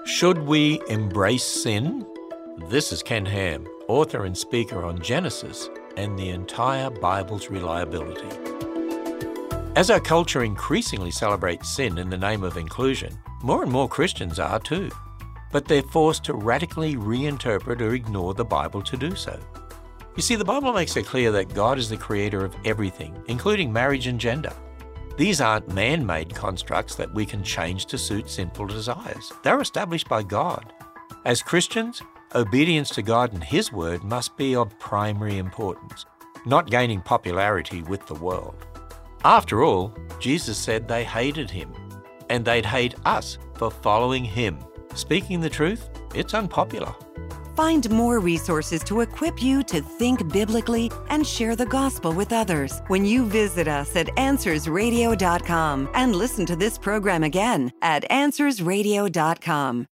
Should we embrace sin? This is Ken Ham, author and speaker on Genesis and the entire Bible's reliability. As our culture increasingly celebrates sin in the name of inclusion, more and more Christians are too. But they're forced to radically reinterpret or ignore the Bible to do so. You see, the Bible makes it clear that God is the creator of everything, including marriage and gender. These aren't man-made constructs that we can change to suit sinful desires. They're established by God. As Christians, obedience to God and His Word must be of primary importance, not gaining popularity with the world. After all, Jesus said they hated Him, and they'd hate us for following Him. Speaking the truth, it's unpopular. Find more resources to equip you to think biblically and share the gospel with others when you visit us at AnswersRadio.com and listen to this program again at AnswersRadio.com.